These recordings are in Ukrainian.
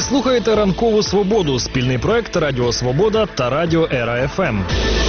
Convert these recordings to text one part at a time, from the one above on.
слухаєте «Ранкову свободу» – спільний проект Радіо Свобода та Радіо Ера ФМ.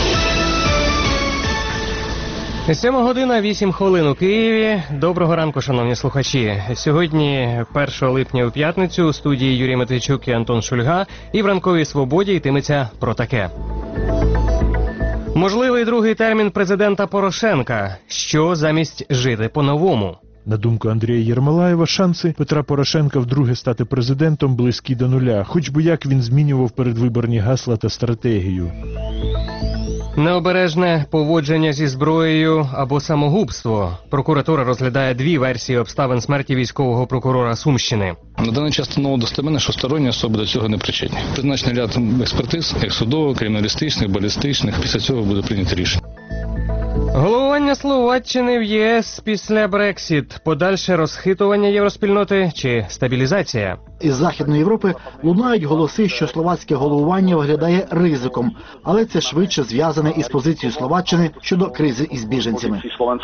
7 година 8 хвилин у Києві. Доброго ранку, шановні слухачі. Сьогодні, 1 липня у п'ятницю, у студії Юрій Матвійчук і Антон Шульга. І в «Ранковій свободі» йтиметься про таке. Можливий другий термін президента Порошенка. Що замість жити по-новому? На думку Андрія Єрмолаєва, шанси Петра Порошенка вдруге стати президентом близькі до нуля, хоч би як він змінював передвиборні гасла та стратегію. Необережне поводження зі зброєю або самогубство. Прокуратура розглядає дві версії обставин смерті військового прокурора Сумщини. На даний час встановлено достеменно, що сторонні особи до цього не причетні. Призначений ряд експертиз, як судових, криміналістичних, балістичних. Після цього буде прийнято рішення. Головування Словаччини в ЄС після Брексіт. Подальше розхитування євроспільноти чи стабілізація? Із Західної Європи лунають голоси, що словацьке головування виглядає ризиком. Але це швидше зв'язане із позицією Словаччини щодо кризи із біженцями.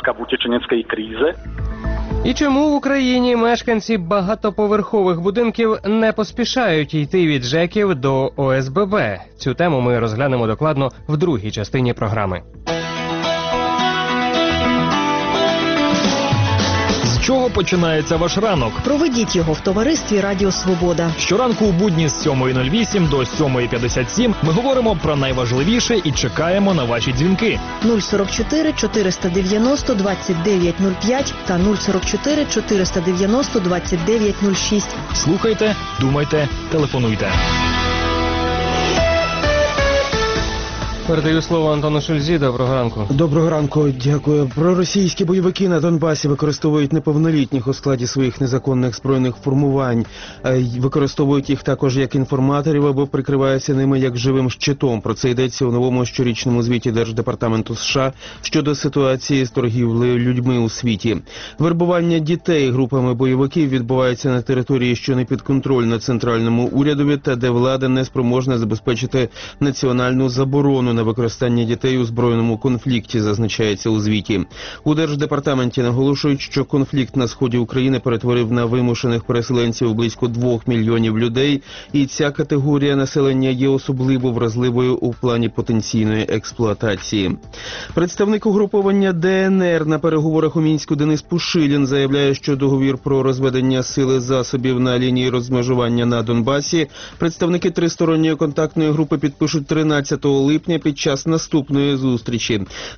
І чому в Україні мешканці багатоповерхових будинків не поспішають йти від ЖЕКів до ОСББ? Цю тему ми розглянемо докладно в другій частині програми. З чого починається ваш ранок? Проведіть його в товаристві Радіо Свобода. Щоранку у будні з 7:08 до 7:57 ми говоримо про найважливіше і чекаємо на ваші дзвінки. 044 490 2905 та 044 490 2906. Слухайте, думайте, телефонуйте. Передаю слово Антону Шульзі. Доброго ранку. Доброго ранку, дякую. Проросійські бойовики на Донбасі використовують неповнолітніх у складі своїх незаконних збройних формувань. Використовують їх також як інформаторів або прикриваються ними як живим щитом. Про це йдеться у новому щорічному звіті Держдепартаменту США щодо ситуації з торгівлею людьми у світі. Вербування дітей групами бойовиків відбувається на території, що не підконтрольна центральному урядові та де влада не спроможна забезпечити національну заборону на використання дітей у збройному конфлікті, зазначається у звіті. У Держдепартаменті наголошують, що конфлікт на сході України перетворив на вимушених переселенців близько 2 мільйонів людей, і ця категорія населення є особливо вразливою у плані потенційної експлуатації. Представник угруповання ДНР на переговорах у Мінську Денис Пушилін заявляє, що договір про розведення сили засобів на лінії розмежування на Донбасі представники тристоронньої контактної групи підпишуть 13 липня під час наступної зустрічі.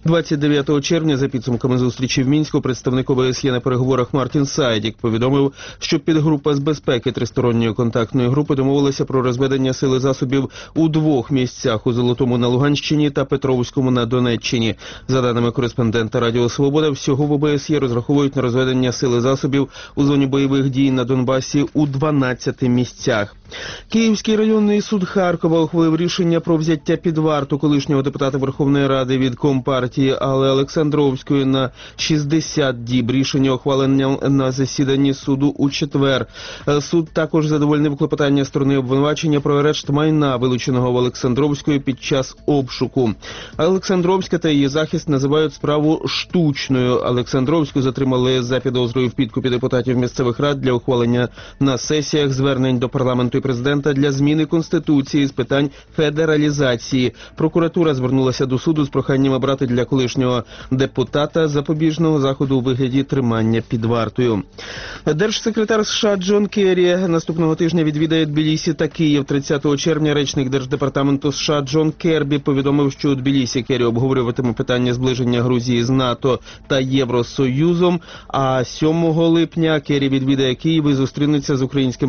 29 червня за підсумками зустрічі в Мінську представник ОБСЄ на переговорах Мартін Сайдік повідомив, що підгрупа з безпеки тристоронньої контактної групи домовилася про розведення сили засобів у 2 місцях – у Золотому на Луганщині та Петровському на Донеччині. За даними кореспондента Радіо Свобода, всього в ОБСЄ розраховують на розведення сили засобів у зоні бойових дій на Донбасі у 12 місцях. Київський районний суд Харкова ухвалив рішення про взяття під варту колишнього депутата Верховної Ради від Компартії Алли Олександровської на 60 діб. Рішення ухвалення на засіданні суду у четвер. Суд також задовольнив клопотання сторони обвинувачення про арешт майна, вилученого в Олександровської під час обшуку. Олександровська та її захист називають справу штучною. Олександровську затримали за підозрою в підкупі депутатів місцевих рад для ухвалення на сесіях звернень до парламенту і президента для зміни Конституції з питань федералізації. Прокуратура звернулася до суду з проханням обрати для колишнього депутата запобіжного заходу у вигляді тримання під вартою. Держсекретар США Джон Керрі наступного тижня відвідає Тбілісі та Київ. 30 червня речник Держдепартаменту США Джон Кербі повідомив, що у Тбілісі Керрі обговорюватиме питання зближення Грузії з НАТО та Євросоюзом, а 7 липня Керрі відвідає Київ і зустрінеться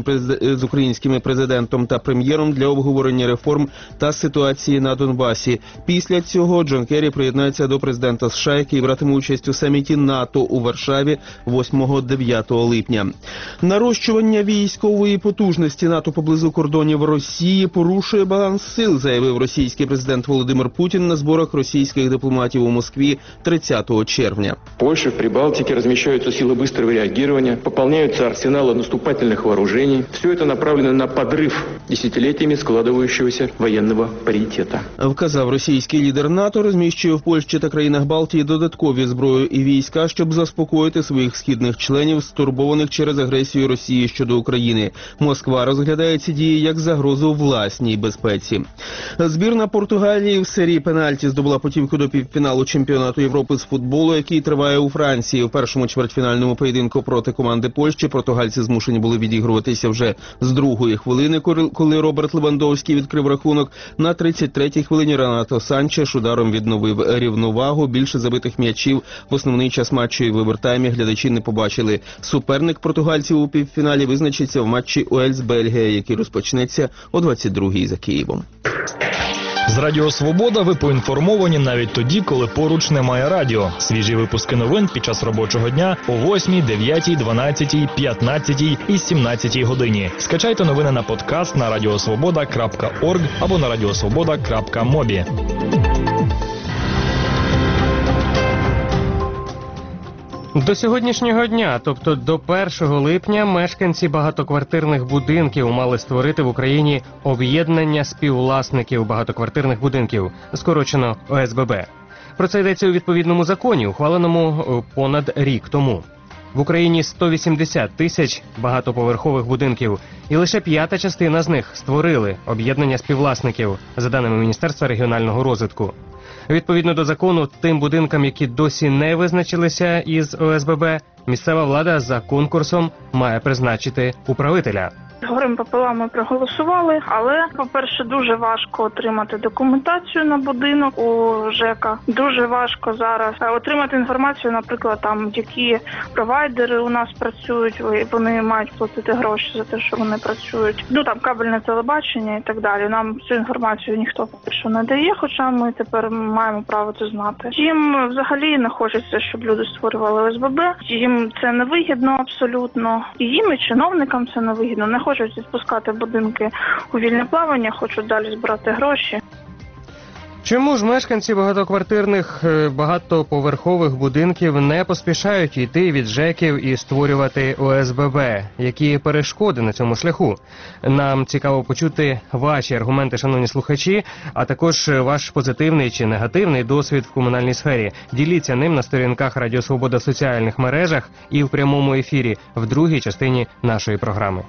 з українськими президентом та прем'єром для обговорення реформ та ситуації на Донбасі. Після цього Джон Керрі приєднається до президента США, який братиме участь у саміті НАТО у Варшаві 8-9 липня. Нарощування військової потужності НАТО поблизу кордонів Росії порушує баланс сил, заявив російський президент Володимир Путін на зборах російських дипломатів у Москві 30 червня. В Польше, в Прибалтике размещаются силы быстрого реагирования, пополняются арсеналы наступательных вооружений. Все это направлено на подрыв десятилетиями складывающегося военного паритета. Вказав російський лідер НАТО, розміщує в Польщі та країнах Балтії додаткові зброю і війська, щоб заспокоїти своїх східних членів, стурбованих мобілізованих через агресію Росії щодо України. Москва розглядає ці дії як загрозу власній безпеці. Збірна Португалії в серії пенальті здобула путівку до півфіналу чемпіонату Європи з футболу, який триває у Франції. У першому чвертьфінальному поєдинку проти команди Польщі португальці змушені були відігруватися вже з другої хвилини, коли Роберт Левандовський відкрив рахунок. На 33-й хвилині Ренато Санчеш ударом відновив рівновагу. Більше забитих м'ячів в основний час матчу і в овертаймі глядачі не побачили. Суперник португальців у півфіналі визначиться в матчі Уельс-Бельгія, який розпочнеться о 22-й за Києвом. З Радіо Свобода ви поінформовані навіть тоді, коли поруч немає радіо. Свіжі випуски новин під час робочого дня о 8, 9, 12, 15 і 17 годині. Скачайте новини на подкаст на radiosvoboda.org або на radiosvoboda.mobi. До сьогоднішнього дня, тобто до 1 липня, мешканці багатоквартирних будинків мали створити в Україні об'єднання співвласників багатоквартирних будинків, скорочено ОСББ. Про це йдеться у відповідному законі, ухваленому понад рік тому. В Україні 180 тисяч багатоповерхових будинків, і лише 1/5 частина з них створили об'єднання співвласників, за даними Міністерства регіонального розвитку. Відповідно до закону, тим будинкам, які досі не визначилися із ОСББ, місцева влада за конкурсом має призначити управителя. Горем пополам ми проголосували, але, по-перше, дуже важко отримати документацію на будинок у ЖЕКа. Дуже важко зараз отримати інформацію, наприклад, там, які провайдери у нас працюють, вони мають платити гроші за те, що вони працюють. Там кабельне телебачення і так далі. Нам цю інформацію ніхто поки що не дає, хоча ми тепер маємо право це знати. Їм взагалі не хочеться, щоб люди створювали ОСББ. Їм це не вигідно абсолютно. І їм, і чиновникам це не вигідно. Не хочуть відпускати будинки у вільне плавання, хочуть далі збирати гроші. Чому ж мешканці багатоквартирних багатоповерхових будинків не поспішають йти від ЖЕКів і створювати ОСББ? Які перешкоди на цьому шляху? Нам цікаво почути ваші аргументи, шановні слухачі, а також ваш позитивний чи негативний досвід в комунальній сфері. Діліться ним на сторінках Радіо Свобода в соціальних мережах і в прямому ефірі в другій частині нашої програми.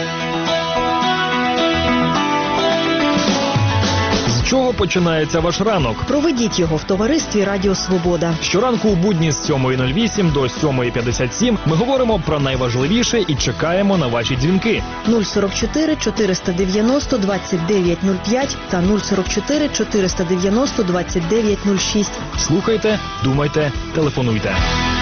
З чого починається ваш ранок? Проведіть його в товаристві Радіо Свобода. Щоранку у будні з 7:08 до 7:57 ми говоримо про найважливіше і чекаємо на ваші дзвінки. 044 490 2905 та 044 490 2906. Слухайте, думайте, телефонуйте.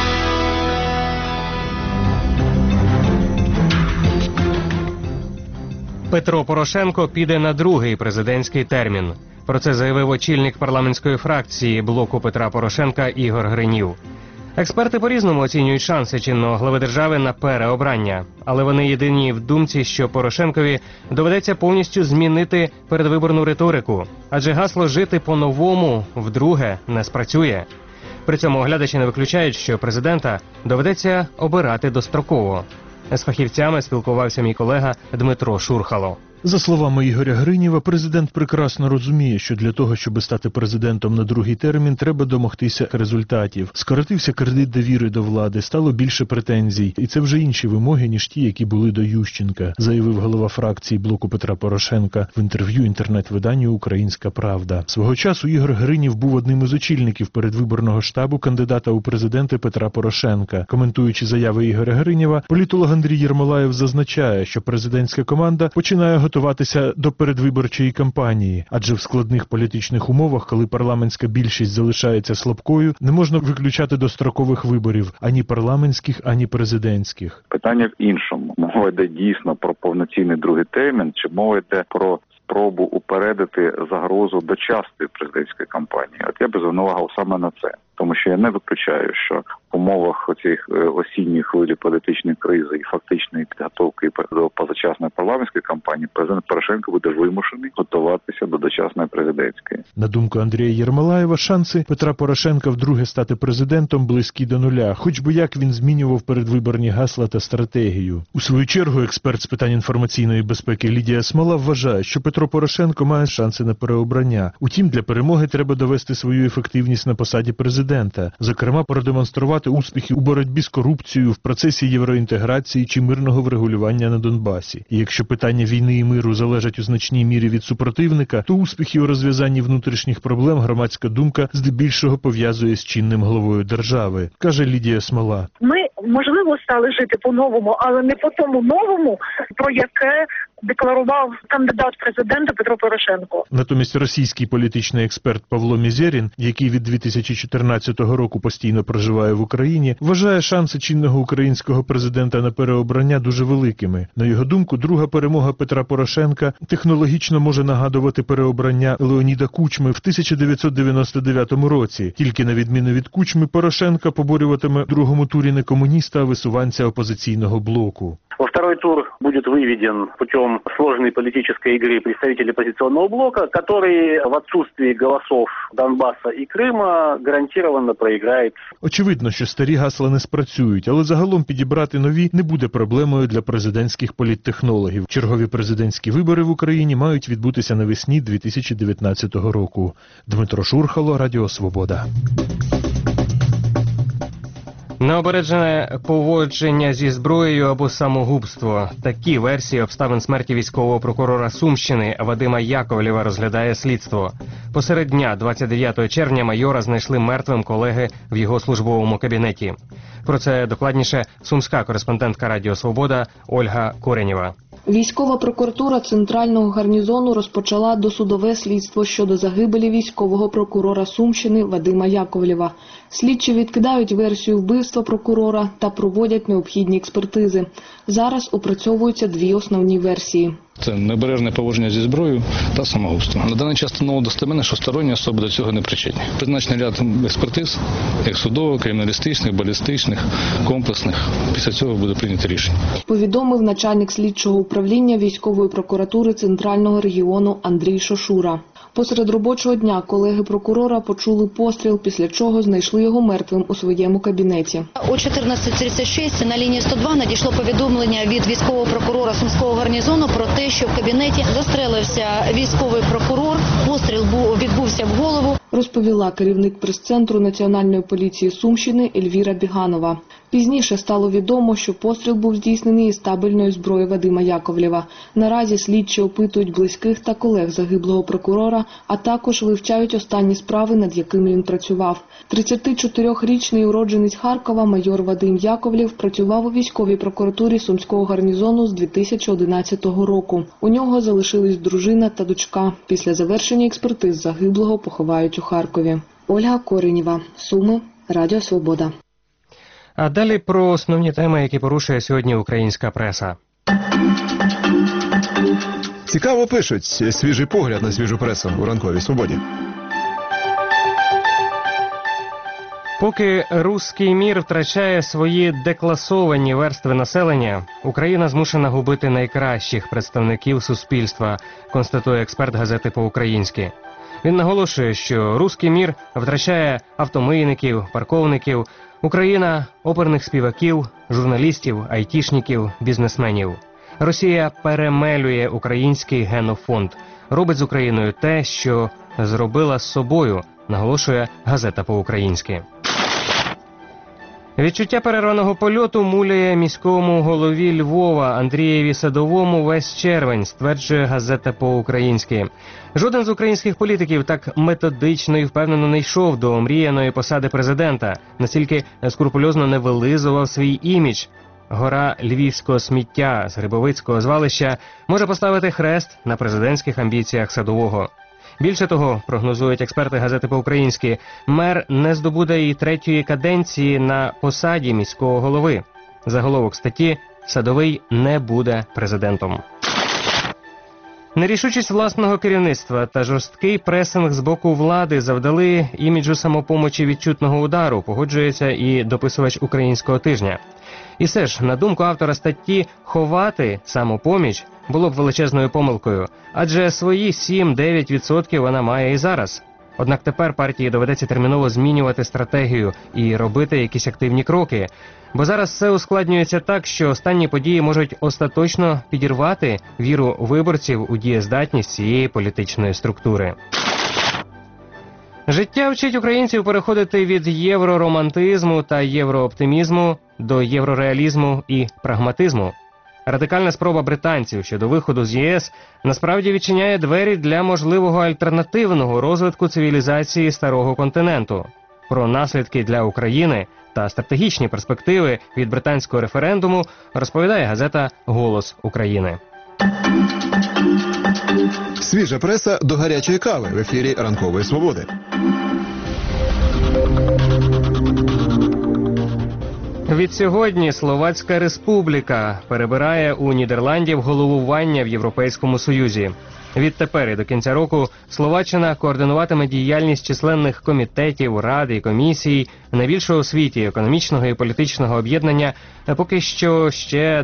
Петро Порошенко піде на другий президентський термін. Про це заявив очільник парламентської фракції блоку Петра Порошенка Ігор Гринів. Експерти по-різному оцінюють шанси чинного глави держави на переобрання. Але вони єдині в думці, що Порошенкові доведеться повністю змінити передвиборну риторику. Адже гасло «жити по-новому» вдруге не спрацює. При цьому оглядачі не виключають, що президента доведеться обирати достроково. З фахівцями спілкувався мій колега Дмитро Шурхало. За словами Ігоря Гриніва, президент прекрасно розуміє, що для того, щоб стати президентом на другий термін, треба домогтися результатів. Скоротився кредит довіри до влади, стало більше претензій. І це вже інші вимоги, ніж ті, які були до Ющенка, заявив голова фракції блоку Петра Порошенка в інтерв'ю інтернет-виданню «Українська правда». Свого часу Ігор Гринів був одним із очільників передвиборного штабу кандидата у президенти Петра Порошенка. Коментуючи заяви Ігоря Гриніва, політолог Андрій Єрмолаєв зазначає, що президентська команда починає готуватися до передвиборчої кампанії, адже в складних політичних умовах, коли парламентська більшість залишається слабкою, не можна виключати дострокових виборів ані парламентських, ані президентських. Питання в іншому. Мова йде дійсно про повноцінний другий термін, чи мова йде про спробу упередити загрозу дочасної президентської кампанії? От я би звернув увагу саме на це. Тому що я не виключаю, що в умовах оцих осінньої хвилі політичної кризи і фактичної підготовки до позачасної парламентської кампанії президент Порошенко буде вимушений готуватися до дочасної президентської. На думку Андрія Єрмолаєва, шанси Петра Порошенка вдруге стати президентом близькі до нуля, хоч би як він змінював передвиборні гасла та стратегію. У свою чергу експерт з питань інформаційної безпеки Лідія Смола вважає, що Петро Порошенко має шанси на переобрання. Утім, для перемоги треба довести свою ефективність на посаді президента. Зокрема, продемонструвати продемонструвати успіхи у боротьбі з корупцією в процесі євроінтеграції чи мирного врегулювання на Донбасі. І якщо питання війни і миру залежать у значній мірі від супротивника, то успіхи у розв'язанні внутрішніх проблем громадська думка здебільшого пов'язує з чинним главою держави, каже Лідія Смола. Ми, можливо, стали жити по-новому, але не по тому новому, про яке декларував кандидат в президенти Петро Порошенко. Натомість російський політичний експерт Павло Мізерін, який від 2014 року постійно проживає в Україні, вважає шанси чинного українського президента на переобрання дуже великими. На його думку, друга перемога Петра Порошенка технологічно може нагадувати переобрання Леоніда Кучми в 1999 році. Тільки на відміну від Кучми, Порошенка поборюватиме в другому турі не комуніста, а висуванця опозиційного блоку. Во второй тур будет выведен путем сложной политической игры представителей оппозиционного блока, который в отсутствии голосов Донбасса и Крыма гарантированно проиграет. Очевидно, що старі гасла не спрацюють, але загалом підібрати нові не буде проблемою для президентських політтехнологів. Чергові президентські вибори в Україні мають відбутися навесні 2019 року. Дмитро Шурхало, Радіо Свобода. Необережне поводження зі зброєю або самогубство. Такі версії обставин смерті військового прокурора Сумщини Вадима Яковлєва розглядає слідство. Посеред дня, 29 червня, майора знайшли мертвим колеги в його службовому кабінеті. Про це докладніше сумська кореспондентка Радіо Свобода Ольга Коренєва. Військова прокуратура Центрального гарнізону розпочала досудове слідство щодо загибелі військового прокурора Сумщини Вадима Яковлєва. Слідчі відкидають версію вбивства прокурора та проводять необхідні експертизи. Зараз опрацьовуються дві основні версії. Це небережне поводження зі зброєю та самогубство. На даний час встановлено достеменно, що сторонні особи до цього не причетні. Призначений ряд експертиз, як судових, криміналістичних, балістичних, комплексних. Після цього буде прийнято рішення. Повідомив начальник слідчого управління військової прокуратури Центрального регіону Андрій Шошура. Посеред робочого дня колеги прокурора почули постріл, після чого знайшли його мертвим у своєму кабінеті. О 14:36 на лінії 102 надійшло повідомлення від військового прокурора Сумського гарнізону про те, що в кабінеті застрелився військовий прокурор. Постріл відбувся в голову. Розповіла керівник прес-центру Національної поліції Сумщини Ельвіра Біганова. Пізніше стало відомо, що постріл був здійснений із табельної зброї Вадима Яковлєва. Наразі слідчі опитують близьких та колег загиблого прокурора, а також вивчають останні справи, над якими він працював. 34-річний уродженець Харкова майор Вадим Яковлєв працював у військовій прокуратурі Сумського гарнізону з 2011 року. У нього залишились дружина та дочка. Після завершення експертиз загиблого поховають у Харкові. Ольга Коренєва, Суми, Радіо Свобода. А далі про основні теми, які порушує сьогодні українська преса. Цікаво пишуть. Свіжий погляд на свіжу пресу у ранковій Свободі. Поки руський мір втрачає свої декласовані верстви населення, Україна змушена губити найкращих представників суспільства, констатує експерт газети «По-українськи». Він наголошує, що руський мір втрачає автомийників, парковників, Україна – оперних співаків, журналістів, айтішників, бізнесменів. Росія перемелює український генофонд, робить з Україною те, що зробила з собою, наголошує газета «По-українськи». Відчуття перерваного польоту муляє міському голові Львова Андрієві Садовому весь червень, стверджує газета «По-українськи». Жоден з українських політиків так методично і впевнено не йшов до омріяної посади президента, настільки скрупульозно не вилизував свій імідж. Гора львівського сміття з Грибовицького звалища може поставити хрест на президентських амбіціях Садового. Більше того, прогнозують експерти газети «По-українськи», мер не здобуде і третьої каденції на посаді міського голови. Заголовок статті «Садовий не буде президентом». Нерішучість власного керівництва та жорсткий пресинг з боку влади завдали іміджу самопомочі відчутного удару, погоджується і дописувач «Українського тижня». І все ж, на думку автора статті, ховати самопоміч було б величезною помилкою, адже свої 7-9% вона має і зараз. Однак тепер партії доведеться терміново змінювати стратегію і робити якісь активні кроки. Бо зараз все ускладнюється так, що останні події можуть остаточно підірвати віру виборців у дієздатність цієї політичної структури. Життя вчить українців переходити від євроромантизму та єврооптимізму до єврореалізму і прагматизму. Радикальна спроба британців щодо виходу з ЄС насправді відчиняє двері для можливого альтернативного розвитку цивілізації старого континенту. Про наслідки для України та стратегічні перспективи від британського референдуму розповідає газета «Голос України». Свіжа преса до гарячої кави в ефірі «Ранкової свободи». Відсьогодні Словацька Республіка перебирає у Нідерландів головування в Європейському Союзі. Відтепер і до кінця року Словаччина координуватиме діяльність численних комітетів, рад і комісій найбільшого у світі економічного і політичного об'єднання поки що ще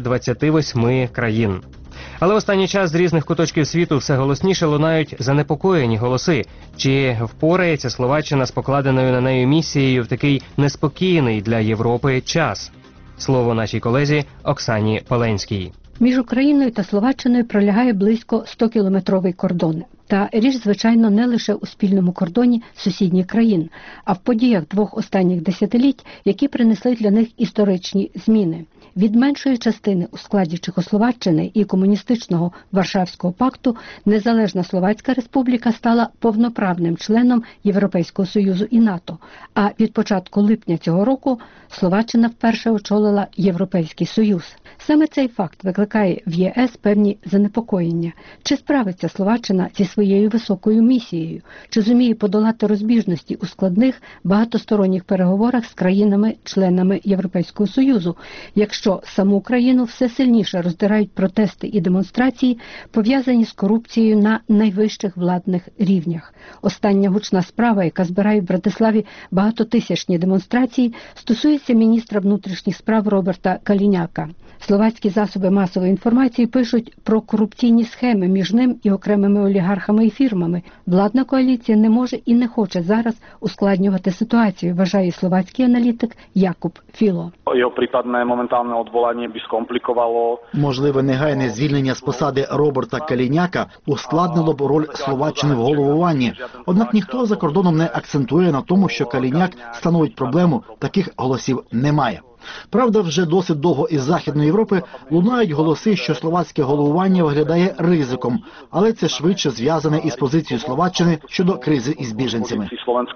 28 країн. Але в останній час з різних куточків світу все голосніше лунають занепокоєні голоси. Чи впорається Словаччина з покладеною на нею місією в такий неспокійний для Європи час? Слово нашій колезі Оксані Поленській. Між Україною та Словаччиною пролягає близько 100-кілометровий кордон. Та річ, звичайно, не лише у спільному кордоні сусідніх країн, а в подіях двох останніх десятиліть, які принесли для них історичні зміни. Від меншої частини у складі Чехословаччини і комуністичного Варшавського пакту незалежна Словацька Республіка стала повноправним членом Європейського Союзу і НАТО, а від початку липня цього року Словаччина вперше очолила Європейський Союз. Саме цей факт викликає в ЄС певні занепокоєння. Чи справиться Словаччина зі своєю високою місією? Чи зуміє подолати розбіжності у складних багатосторонніх переговорах з країнами-членами Європейського Союзу, якщо саму країну все сильніше роздирають протести і демонстрації, пов'язані з корупцією на найвищих владних рівнях? Остання гучна справа, яка збирає в Братиславі багатотисячні демонстрації, стосується міністра внутрішніх справ Роберта Каліняка. Словацькі засоби масової інформації пишуть про корупційні схеми між ним і окремими олігархами і фірмами. Владна коаліція не може і не хоче зараз ускладнювати ситуацію, вважає словацький аналітик Jakub Filo. Його припадне моментальне відволення би скомплікувало. Можливе негайне звільнення з посади Роберта Каліняка ускладнило б роль Словаччини в головуванні. Однак ніхто за кордоном не акцентує на тому, що Каліняк становить проблему, таких голосів немає. Правда, вже досить довго із Західної Європи лунають голоси, що словацьке головування виглядає ризиком, але це швидше зв'язане із позицією Словаччини щодо кризи із біженцями.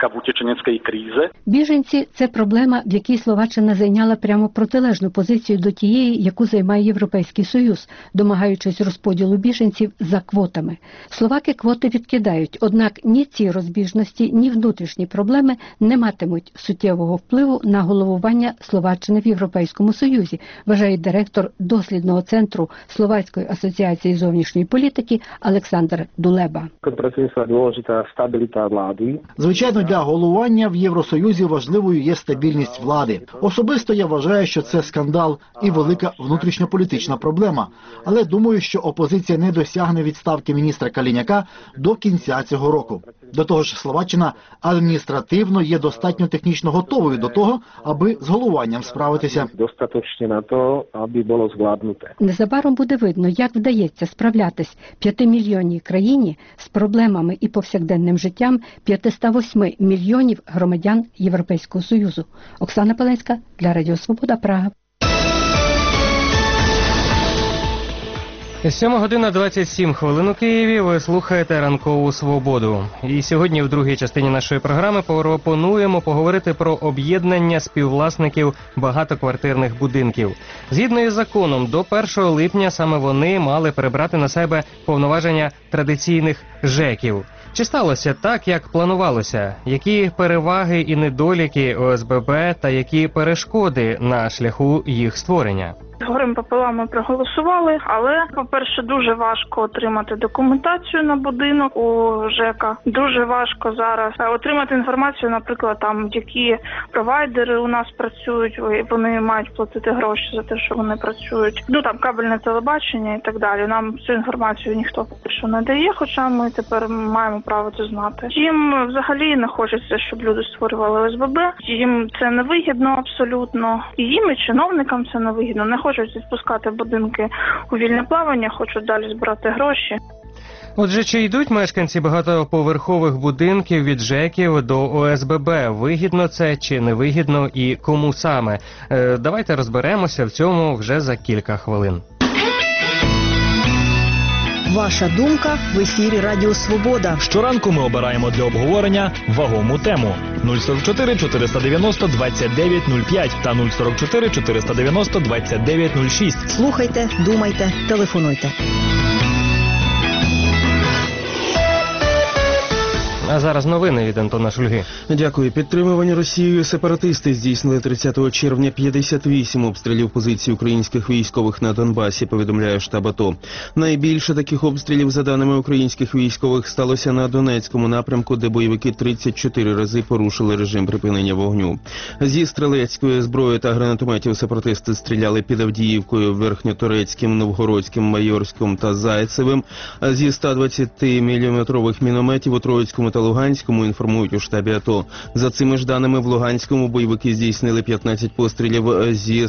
Біженці – це проблема, в якій Словаччина зайняла прямо протилежну позицію до тієї, яку займає Європейський Союз, домагаючись розподілу біженців за квотами. Словаки квоти відкидають, однак ні ці розбіжності, ні внутрішні проблеми не матимуть суттєвого впливу на головування Словаччини в Європейському Союзі, вважає директор дослідного центру Словацької асоціації зовнішньої політики Олександр Дулеба. Звичайно, для головування в Євросоюзі важливою є стабільність влади. Особисто я вважаю, що це скандал і велика внутрішньополітична проблема. Але думаю, що опозиція не досягне відставки міністра Каліняка до кінця цього року. До того ж, Словаччина адміністративно є достатньо технічно готовою до того, аби з головуванням справитися. Достаточно на то, аби було звлádnuté. Незабаром буде видно, як вдається справлятись 5-мільйонній країні з проблемами і повсякденним життям 508 мільйонів громадян Європейського Союзу. Оксана Поленська для Радіо Свобода, Прага. 7:27 у Києві. Ви слухаєте «Ранкову свободу». І сьогодні в другій частині нашої програми пропонуємо поговорити про об'єднання співвласників багатоквартирних будинків. Згідно із законом, до 1 липня саме вони мали перебрати на себе повноваження традиційних ЖЕКів. Чи сталося так, як планувалося? Які переваги і недоліки ОСББ та які перешкоди на шляху їх створення? Горем пополам ми проголосували, але, по-перше, дуже важко отримати документацію на будинок у ЖЕКа. Дуже важко зараз отримати інформацію, наприклад, там, які провайдери у нас працюють, вони мають платити гроші за те, що вони працюють. Там кабельне телебачення і так далі. Нам цю інформацію ніхто поки що не дає, хоча ми тепер маємо право це знати. Їм взагалі не хочеться, щоб люди створювали ОСББ. Їм це невигідно абсолютно. І їм, і чиновникам це невигідно. Не хочуть відпускати будинки у вільне плавання, хочуть далі збирати гроші. Отже, чи йдуть мешканці багатоповерхових будинків від ЖЕКів до ОСББ? Вигідно це чи невигідно і кому саме? Давайте розберемося в цьому вже за кілька хвилин. Ваша думка в ефірі Радіо Свобода. Щоранку ми обираємо для обговорення вагому тему. 044 490 2905 та 044 490 2906. Слухайте, думайте, телефонуйте. А зараз новини від Антона Шульги. Дякую. Підтримувані Росією сепаратисти здійснили 30 червня 58 обстрілів позицій українських військових на Донбасі, повідомляє штаб АТО. Найбільше таких обстрілів, за даними українських військових, сталося на Донецькому напрямку, де бойовики 34 рази порушили режим припинення вогню. Зі стрілецької зброї та гранатометів сепаратисти стріляли під Авдіївкою, Верхньоторецьким, Новгородським, Майорським та Зайцевим. Зі 120-мм мінометів у Троїцькому та Луганському, інформують у штабі АТО. За цими ж даними, в Луганському бойовики здійснили 15 пострілів зі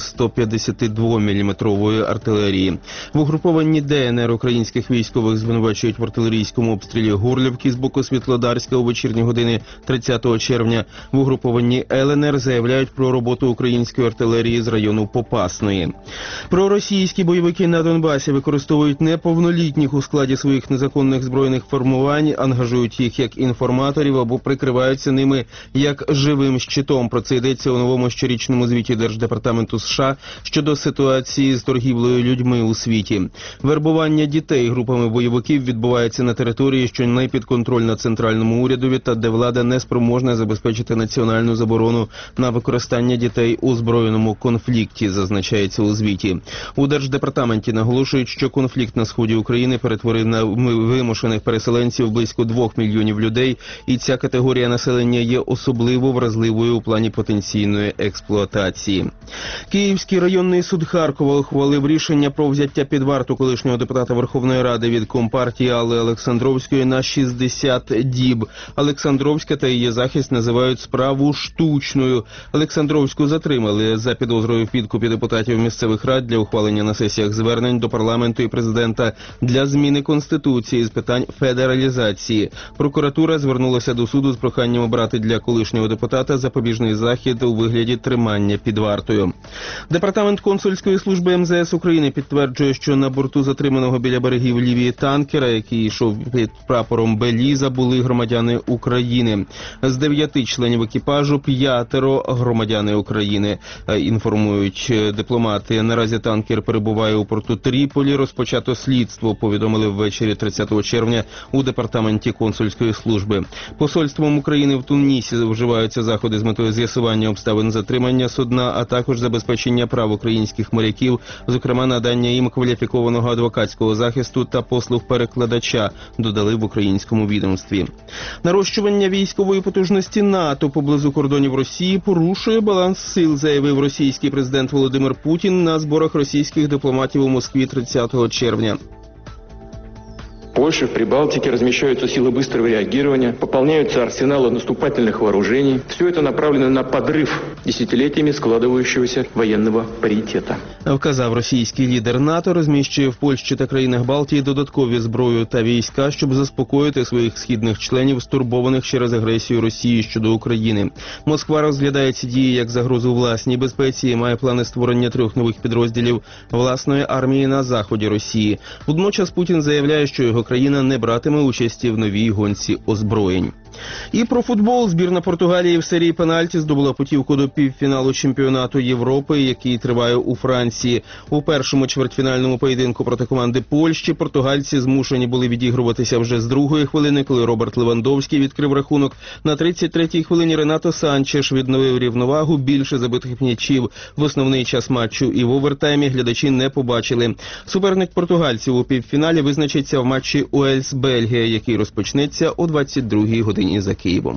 152-мм артилерії. В угрупованні ДНР українських військових звинувачують в артилерійському обстрілі Горлівки з боку Світлодарська у вечірні години 30 червня. В угрупованні ЛНР заявляють про роботу української артилерії з району Попасної. Проросійські бойовики на Донбасі використовують неповнолітніх у складі своїх незаконних збройних формувань, ангажують їх як інформаторів або прикриваються ними як живим щитом. Про це йдеться у новому щорічному звіті Держдепартаменту США щодо ситуації з торгівлею людьми у світі. Вербування дітей групами бойовиків відбувається на території, що не підконтрольна центральному урядові та де влада не спроможна забезпечити національну заборону на використання дітей у збройному конфлікті, зазначається у звіті. У Держдепартаменті наголошують, що конфлікт на сході України перетворив на вимушених переселенців близько 2 мільйонів людей, і ця категорія населення є особливо вразливою у плані потенційної експлуатації. Київський районний суд Харкова ухвалив рішення про взяття під варту колишнього депутата Верховної Ради від Компартії Алли Олександровської на 60 діб. Олександровська та її захист називають справу штучною. Олександровську затримали за підозрою в підкупі депутатів місцевих рад для ухвалення на сесіях звернень до парламенту і президента для зміни Конституції з питань федералізації. Прокуратура звернулася до суду з проханням обрати для колишнього депутата запобіжний захід у вигляді тримання під вартою. Департамент консульської служби МЗС України підтверджує, що на борту затриманого біля берегів Лівії танкера, який йшов під прапором Беліза, були громадяни України. З 9 членів екіпажу 5 громадяни України, інформують дипломати. Наразі танкер перебуває у порту Тріполі. Розпочато слідство, повідомили ввечері 30 червня у департаменті консульської служби. Посольством України в Тунісі вживаються заходи з метою з'ясування обставин затримання судна, а також забезпечення прав українських моряків, зокрема надання їм кваліфікованого адвокатського захисту та послуг перекладача, додали в українському відомстві. Нарощування військової потужності НАТО поблизу кордонів Росії порушує баланс сил, заявив російський президент Володимир Путін на зборах російських дипломатів у Москві 30 червня. В Польше, в Прибалтике размещаются силы быстрого реагирования, пополняются арсеналы наступательных вооружений. Все это направлено на подрыв десятилетиями складывающегося военного паритета. Вказав російський лідер НАТО, розміщує в Польщі та країнах Балтії додаткові зброю та війська, щоб заспокоїти своїх східних членів, стурбованих через агресію Росії щодо України. Москва розглядає ці дії як загрозу власній безпеці і має плани створення 3 нових підрозділів власної армії на заході Росії. Водночас Путін заявляє, що його країна не братиме участі в новій гонці озброєнь. І про футбол. Збірна Португалії в серії пенальті здобула путівку до півфіналу чемпіонату Європи, який триває у Франції. У першому чвертьфінальному поєдинку проти команди Польщі португальці змушені були відігруватися вже з 2-ї хвилини, коли Роберт Левандовський відкрив рахунок. На 33-й хвилині Ренато Санчеш відновив рівновагу, більше забитих м'ячів в основний час матчу і в овертаймі глядачі не побачили. Суперник португальців у півфіналі визначиться в матчі Уельс-Бельгія, який розпочнеться о 22-й годині за Києвом.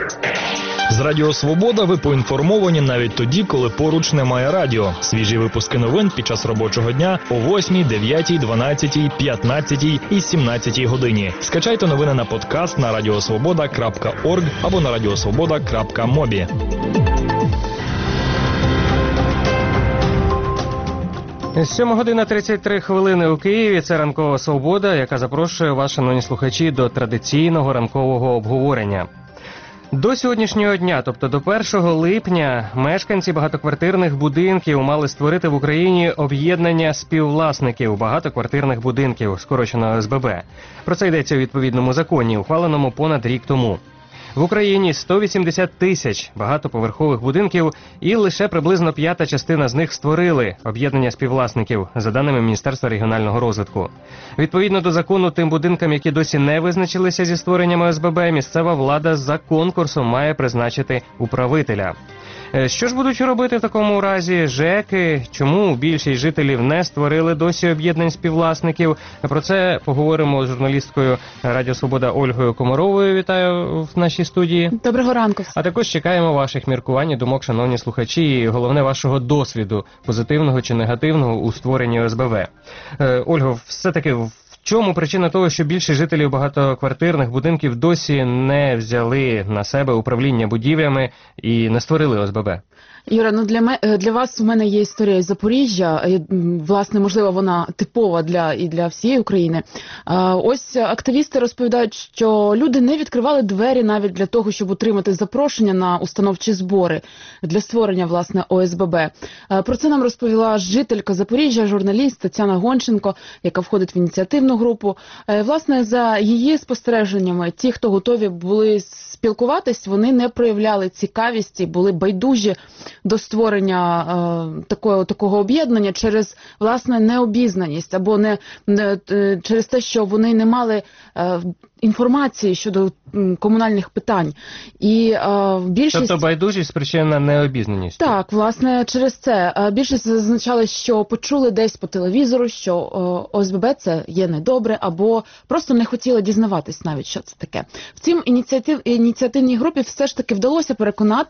З Радіо Свобода ви поінформовані навіть тоді, коли поруч немає радіо. Свіжі випуски новин під час робочого дня о 8, 9, 12, 15 і 17 годині. Скачайте новини на подкаст на radiosvoboda.org або на radiosvoboda.mobi. 7:33 у Києві. Це ранкова «Свобода», яка запрошує вас, шановні слухачі, до традиційного ранкового обговорення. До сьогоднішнього дня, тобто до 1 липня, мешканці багатоквартирних будинків мали створити в Україні об'єднання співвласників багатоквартирних будинків, скорочено ОСББ. Про це йдеться у відповідному законі, ухваленому понад рік тому. В Україні 180 тисяч багатоповерхових будинків, і лише приблизно 1/5 з них створили об'єднання співвласників, за даними Міністерства регіонального розвитку. Відповідно до закону, тим будинкам, які досі не визначилися зі створенням ОСББ, місцева влада за конкурсом має призначити управителя. Що ж будуть робити в такому разі ЖЕКи? Чому більшість жителів не створили досі об'єднань співвласників? Про це поговоримо з журналісткою Радіо Свобода Ольгою Комаровою. Вітаю в нашій студії. Доброго ранку. А також чекаємо ваших міркувань і думок, шановні слухачі, і головне вашого досвіду, позитивного чи негативного, у створенні ОСББ. Ольго, все-таки в чому причина того, що більшість жителів багатоквартирних будинків досі не взяли на себе управління будівлями і не створили ОСББ? Юра, для вас у мене є історія із Запоріжжя. Власне, можливо, вона типова для всієї України. Ось активісти розповідають, що люди не відкривали двері навіть для того, щоб отримати запрошення на установчі збори для створення, власне, ОСББ. Про це нам розповіла жителька Запоріжжя, журналіст Тетяна Гонченко, яка входить в ініціативну групу. Власне, за її спостереженнями, ті, хто готові були спілкуватись, вони не проявляли цікавісті, були байдужі до створення такого об'єднання через, власне, необізнаність або через те, що вони не мали інформації щодо комунальних питань. І більшість... Тобто байдужість спричинена необізнаністю? Так, власне, через це. Більшість зазначали, що почули десь по телевізору, що ОСББ це є недобре, або просто не хотіли дізнаватись навіть, що це таке. Втім, ініціативній групі все ж таки вдалося переконати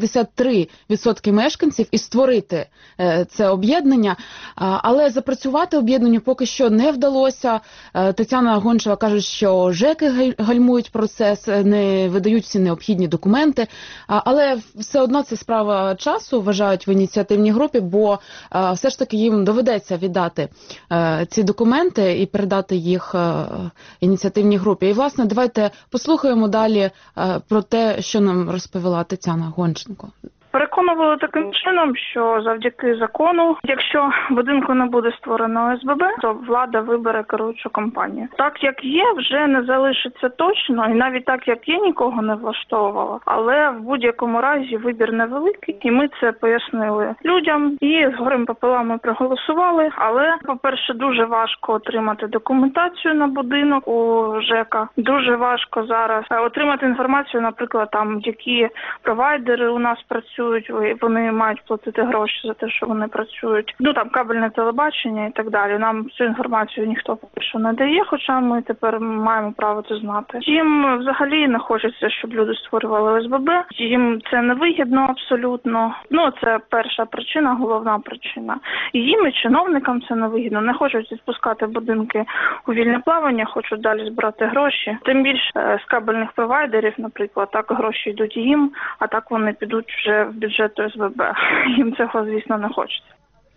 63% мешканців і створити це об'єднання, але запрацювати об'єднанню поки що не вдалося. Тетяна Гончева каже, що ЖЕКи гальмують процес, не видають всі необхідні документи, але все одно це справа часу, вважають в ініціативній групі, бо все ж таки їм доведеться віддати ці документи і передати їх ініціативній групі. І, власне, давайте послухаємо далі про те, що нам розповіла Тетяна Гонченко. Переконували таким чином, що завдяки закону, якщо в будинку не буде створено ОСББ, то влада вибере керуючу компанію. Так, як є, вже не залишиться точно, і навіть так, як є, нікого не влаштовувало. Але в будь-якому разі вибір невеликий, і ми це пояснили людям, і з горем пополам ми проголосували. Але, по-перше, дуже важко отримати документацію на будинок у ЖЕКа. Дуже важко зараз отримати інформацію, наприклад, там, які провайдери у нас працюють, вони мають платити гроші за те, що вони працюють. Там кабельне телебачення і так далі. Нам цю інформацію ніхто поки що не дає, хоча ми тепер маємо право це знати. Їм взагалі не хочеться, щоб люди створювали ОСББ. Їм це не вигідно абсолютно. Це перша причина, головна причина. І їм, і чиновникам це не вигідно. Не хочуть відпускати будинки у вільне плавання, хочуть далі збирати гроші. Тим більше з кабельних провайдерів, наприклад, так гроші йдуть їм, а так вони підуть вже в бюджет ОСББ. Їм цього, звісно, не хочеться.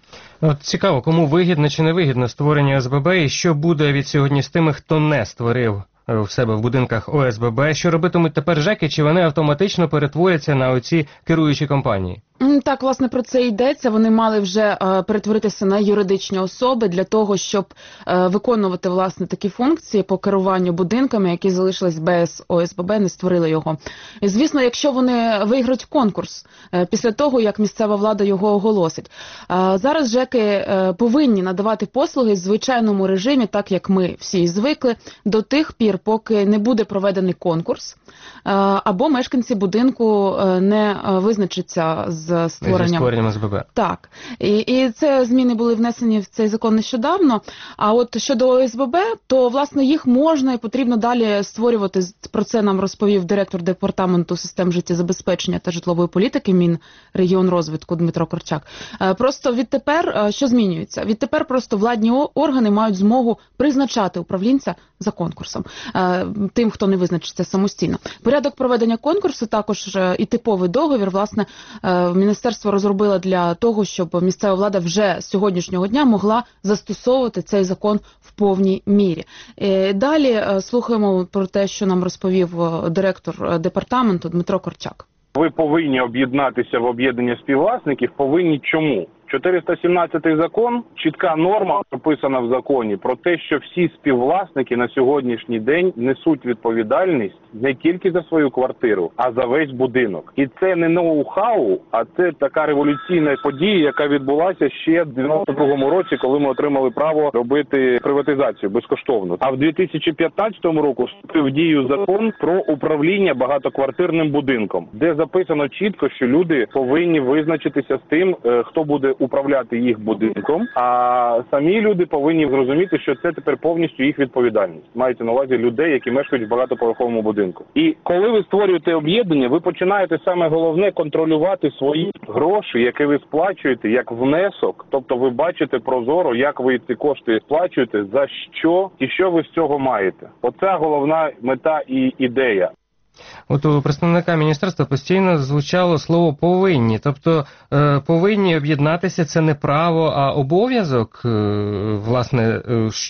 От цікаво, кому вигідно чи не вигідно створення ОСББ, і що буде від сьогодні з тими, хто не створив в себе в будинках ОСББ, що робитимуть тепер ЖЕКи, чи вони автоматично перетворяться на оці керуючі компанії? Так, власне, про це йдеться. Вони мали вже перетворитися на юридичні особи для того, щоб виконувати, власне, такі функції по керуванню будинками, які залишились без ОСББ, не створили його. І, звісно, якщо вони виграють конкурс після того, як місцева влада його оголосить. Зараз ЖЕКи повинні надавати послуги в звичайному режимі, так як ми всі звикли, до тих пір, поки не буде проведений конкурс, або мешканці будинку не визначаться з створенням ОСББ. Так. І це зміни були внесені в цей закон нещодавно. А от щодо ОСББ, то, власне, їх можна і потрібно далі створювати. Про це нам розповів директор департаменту систем життєзабезпечення та житлової політики Мінрегіонрозвитку Дмитро Корчак. Просто відтепер, що змінюється? Відтепер просто владні органи мають змогу призначати управлінця за конкурсом. Тим, хто не визначиться самостійно. Порядок проведення конкурсу, також і типовий договір, власне, міністерство розробило для того, щоб місцева влада вже з сьогоднішнього дня могла застосовувати цей закон в повній мірі. Далі слухаємо про те, що нам розповів директор департаменту Дмитро Корчак. Ви повинні об'єднатися в об'єднання співвласників. Повинні чому? 417 закон, чітка норма прописана в законі про те, що всі співвласники на сьогоднішній день несуть відповідальність не тільки за свою квартиру, а за весь будинок. І це не ноу-хау, а це така революційна подія, яка відбулася ще в 92-му році, коли ми отримали право робити приватизацію безкоштовно. А в 2015 року вступив в дію закон про управління багатоквартирним будинком, де записано чітко, що люди повинні визначитися з тим, хто буде управляти їх будинком, а самі люди повинні зрозуміти, що це тепер повністю їх відповідальність. Мається на увазі людей, які мешкають в багатоповерховому будинку. І коли ви створюєте об'єднання, ви починаєте саме головне контролювати свої гроші, які ви сплачуєте, як внесок. Тобто ви бачите прозоро, як ви ці кошти сплачуєте, за що і що ви з цього маєте. Оце головна мета і ідея. От у представника міністерства постійно звучало слово «повинні». Тобто повинні об'єднатися – це не право, а обов'язок, власне,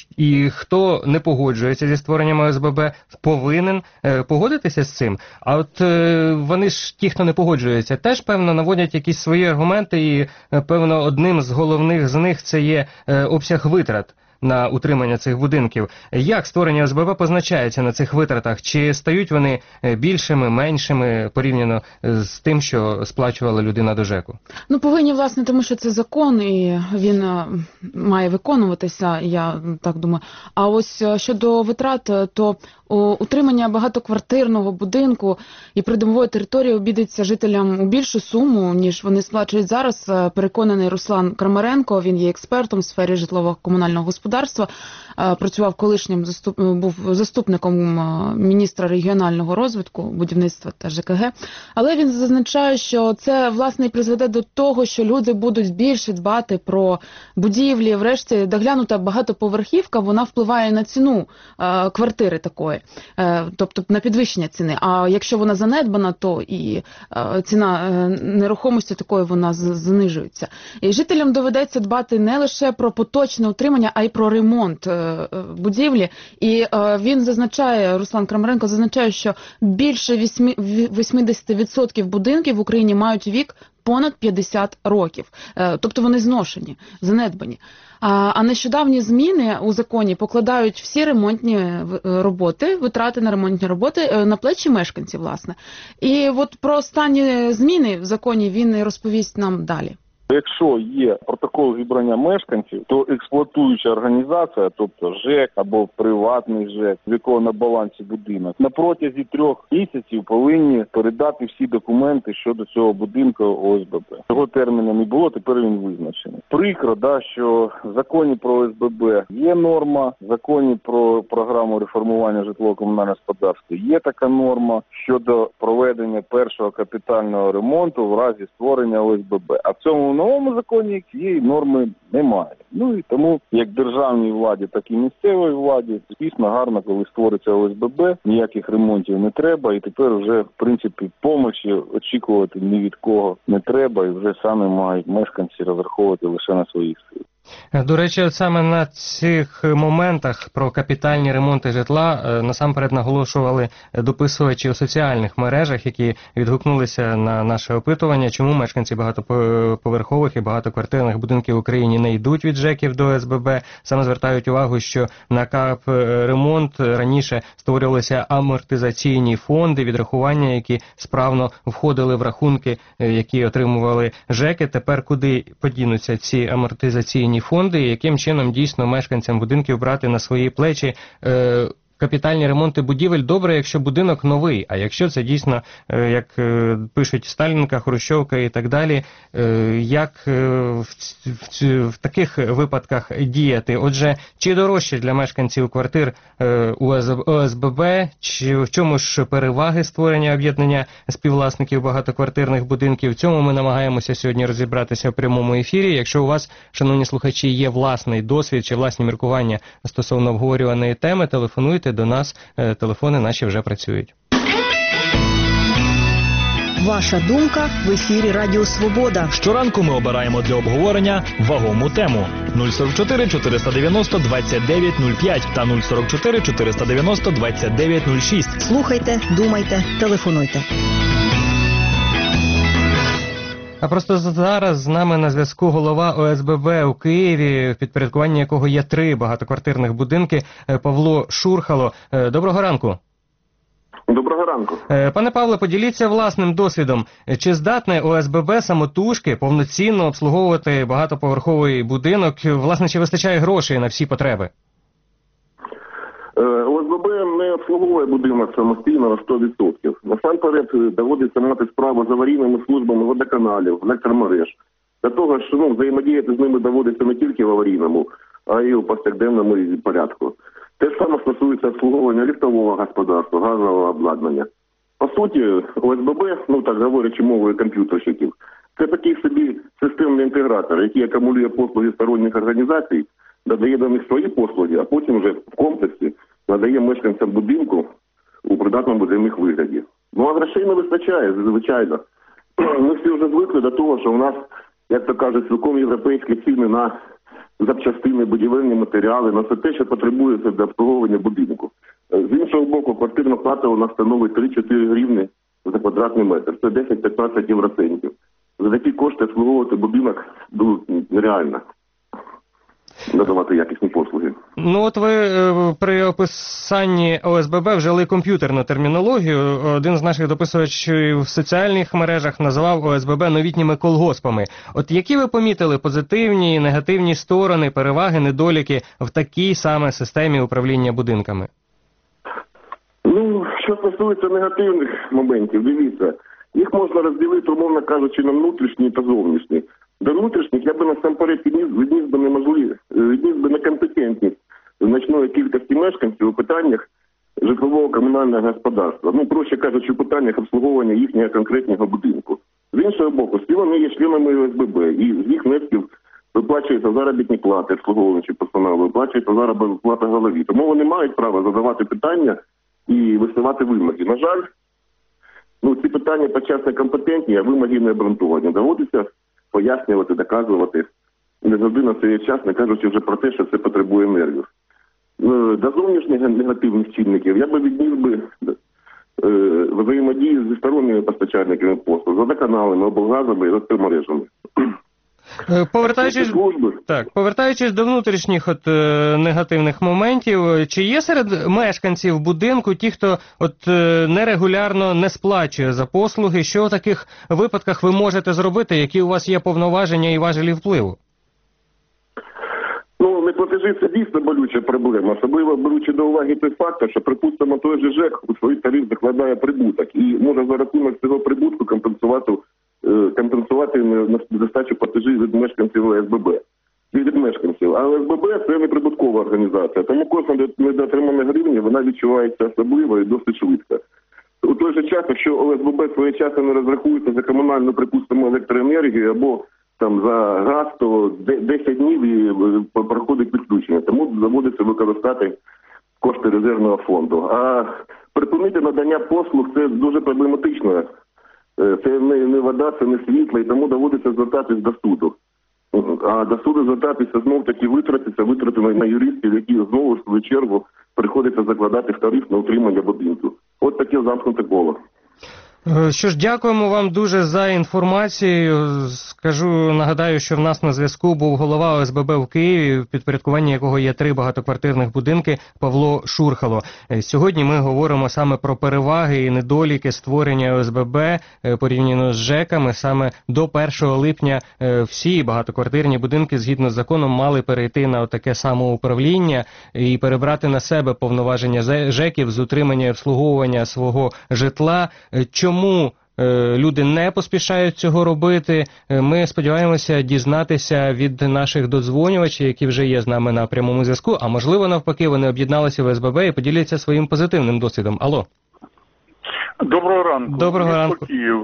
і хто не погоджується зі створенням ОСББ, повинен погодитися з цим. А от вони ж, ті, хто не погоджується, теж, певно, наводять якісь свої аргументи, і, певно, одним з головних з них це є обсяг витрат на утримання цих будинків. Як створення ОСББ позначається на цих витратах? Чи стають вони більшими, меншими порівняно з тим, що сплачувала людина до ЖЕКу? Ну, повинні, власне, тому що це закон, і він має виконуватися, я так думаю. А ось щодо витрат, то утримання багатоквартирного будинку і придомової території обійдеться жителям у більшу суму, ніж вони сплачують зараз. Переконаний Руслан Крамаренко, він є експертом в сфері житлово-комунального господарства, працював колишнім, був заступником міністра регіонального розвитку, будівництва та ЖКГ. Але він зазначає, що це, власне, і призведе до того, що люди будуть більше дбати про будівлі. Врешті, доглянута багатоповерхівка, вона впливає на ціну квартири такої, тобто на підвищення ціни. А якщо вона занедбана, то і ціна нерухомості такої вона занижується. І жителям доведеться дбати не лише про поточне утримання, а й про ремонт будівлі. І він зазначає, Руслан Крамаренко зазначає, що більше 80% будинків в Україні мають вік понад 50 років. Тобто вони зношені, занедбані. А нещодавні зміни у законі покладають всі ремонтні роботи, витрати на ремонтні роботи на плечі мешканців, власне. І от про останні зміни в законі він розповість нам далі. Якщо є протокол зібрання мешканців, то експлуатуюча організація, тобто ЖЕК або приватний ЖЕК, в якого на балансі будинок, на протязі 3 місяців повинні передати всі документи щодо цього будинку ОСББ. Цього терміну не було, тепер він визначений. Прикро, що в законі про ОСББ є норма, в законі про програму реформування житлово-комунального господарства є така норма щодо проведення першого капітального ремонту в разі створення ОСББ. А в цьому новому законі цієї норми немає. Ну і тому як державній владі, так і місцевій владі, звісно, гарно, коли створиться ОСББ, ніяких ремонтів не треба, і тепер вже, в принципі, помочі очікувати ні від кого не треба, і вже самі мають мешканці розраховувати лише на своїх сил. До речі, от саме на цих моментах про капітальні ремонти житла насамперед наголошували дописувачі у соціальних мережах, які відгукнулися на наше опитування, чому мешканці багатоповерхових і багатоквартирних будинків в Україні не йдуть від ЖЕКів до ОСББ. Саме звертають увагу, що на капремонт раніше створювалися амортизаційні фонди, відрахування, які справно входили в рахунки, які отримували ЖЕКи. Тепер куди подінуться ці амортизаційні фонди, і яким чином дійсно мешканцям будинків брати на свої плечі капітальні ремонти будівель? Добре, якщо будинок новий, а якщо це дійсно, як пишуть Сталінка, Хрущовка і так далі, як в таких випадках діяти? Отже, чи дорожче для мешканців квартир ОСББ, чи в чому ж переваги створення об'єднання співвласників багатоквартирних будинків? В цьому ми намагаємося сьогодні розібратися в прямому ефірі. Якщо у вас, шановні слухачі, є власний досвід чи власні міркування стосовно обговорюваної теми, телефонуйте до нас, телефони наші вже працюють. Ваша думка в ефірі Радіо Свобода. Щоранку ми обираємо для обговорення вагому тему. 044 490 2905 та 044 490 2906. Слухайте, думайте, телефонуйте. А просто зараз з нами на зв'язку голова ОСББ у Києві, в підпорядкуванні якого є 3 багатоквартирних будинки, Павло Шурхало. Доброго ранку. Доброго ранку. Пане Павле, поділіться власним досвідом. Чи здатне ОСББ самотужки повноцінно обслуговувати багатоповерховий будинок? Власне, чи вистачає грошей на всі потреби? ОСББ не обслуговує будинок самостійно на 100%. Насамперед доводиться мати справу з аварійними службами водоканалів, електромереж. Для того, що взаємодіяти з ними доводиться не тільки в аварійному, а й у повсякденному порядку. Те ж саме стосується обслуговування ліфтового господарства, газового обладнання. По суті, ОСББ, так говорячи мовою комп'ютерщиків, це такий собі системний інтегратор, який акумулює послуги сторонніх організацій, додає до них свої послуги, а потім вже в комплексі надає мешканцям будинку у придатному для них вигляді. А грошей не вистачає, звичайно. Ми всі вже звикли до того, що у нас, як то кажуть, цілком європейські ціни на запчастини, будівельні матеріали, на все те, що потребується для обслуговування будинку. З іншого боку, квартирна плата у нас становить 3-4 гривні за квадратний метр. Це 10-15 євроцентів. За такі кошти обслуговувати будинок було нереально. Надавати якісні послуги. От ви при описанні ОСББ вжили комп'ютерну термінологію. Один з наших дописувачів в соціальних мережах називав ОСББ новітніми колгоспами. От які ви помітили позитивні і негативні сторони, переваги, недоліки в такій саме системі управління будинками? Що стосується негативних моментів, дивіться, їх можна розділити, умовно кажучи, на внутрішні та зовнішні. До внутрішніх я би насамперед відніс би некомпетентність значної кількості мешканців у питаннях житлового комунального господарства. Проще кажучи, у питаннях обслуговування їхнього конкретного будинку. З іншого боку, всі вони є членами ОСББ, і з їх внесків виплачуються заробітні плати, обслуговуючи персоналу, виплачується заробітна плата голові. Тому вони мають право задавати питання і висувати вимоги. На жаль, ці питання подчас некомпетентні, а вимоги не обґрунтовані. Доводиться пояснювати, доказувати. Не завжди на цей час, не кажучи вже про те, що це потребує нервів. До зовнішніх негативних чинників я би відніс взаємодії зі сторонніми постачальниками послуг, з водоканалами, облгазами і електромережами. Повертаючись до внутрішніх негативних моментів, чи є серед мешканців будинку ті, хто нерегулярно не сплачує за послуги? Що в таких випадках ви можете зробити? Які у вас є повноваження і важелі впливу? Неплатежі – це дійсно болюча проблема. Особливо беручи до уваги той факт, що, припустимо, той же ЖЕК у свій тариф закладає прибуток і може за рахунок цього прибутку компенсувати недостачу платежів від мешканців ОСББ. Від мешканців. А ОСББ – це неприбуткова організація. Тому кожна недоотримана гривня, вона відчувається особливо і досить швидко. У той же час, якщо ОСББ своєчасно не розрахується за комунальну, припустимо, електроенергію або за газ, то 10 днів і проходить відключення. Тому доводиться використати кошти резервного фонду. А припинити надання послуг – це дуже проблематично. Це не вода, це не світло, і тому доводиться звертатись до суду. А до суду звертатися знов-таки витрати на юристів, які знову, в свою чергу, приходиться закладати в тариф на утримання будинку. От таке замкнуте коло. Що ж, дякуємо вам дуже за інформацію. Нагадаю, що в нас на зв'язку був голова ОСББ в Києві, в підпорядкуванні якого є 3 багатоквартирних будинки, Павло Шурхало. Сьогодні ми говоримо саме про переваги і недоліки створення ОСББ порівняно з ЖЕКами. Саме до 1 липня всі багатоквартирні будинки, згідно з законом, мали перейти на таке самоуправління і перебрати на себе повноваження ЖЕКів з утримання і обслуговування свого житла. Чому люди не поспішають цього робити? Ми сподіваємося дізнатися від наших додзвонювачів, які вже є з нами на прямому зв'язку, а можливо навпаки вони об'єдналися в ОСББ і поділяться своїм позитивним досвідом. Алло. Доброго ранку. Доброго ранку. Київ.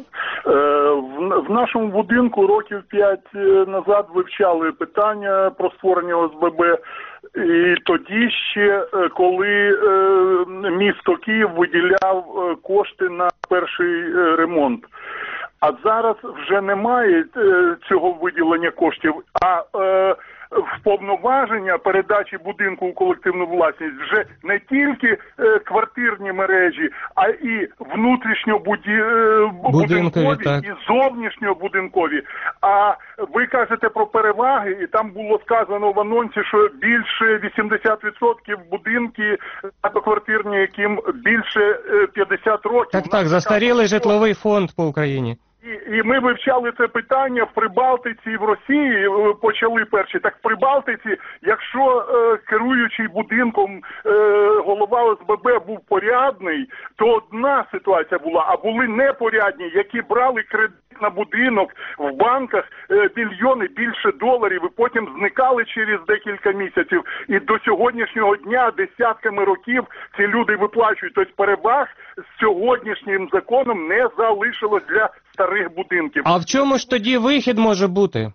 В нашому будинку років 5 назад вивчали питання про створення ОСББ. І тоді ще, коли місто Київ виділяв кошти на перший ремонт. А зараз вже немає цього виділення коштів, а в повноваження передачі будинку у колективну власність вже не тільки квартирні мережі, а і внутрішньобудинкові і зовнішньобудинкові. А ви кажете про переваги, і там було сказано в анонсі, що більше 80% будинки багатоквартирні, яким більше 50 років. Так, застарілий житловий фонд по Україні. І ми вивчали це питання в Прибалтиці і в Росії, почали перші. Так в Прибалтиці, якщо керуючий будинком голова ОСББ був порядний, то одна ситуація була, а були непорядні, які брали кредит на будинок в банках мільйони, більше доларів, і потім зникали через декілька місяців. І до сьогоднішнього дня десятками років ці люди виплачують. Тобто переваг з сьогоднішнім законом не залишилось для старих будинків. А в чому ж тоді вихід може бути?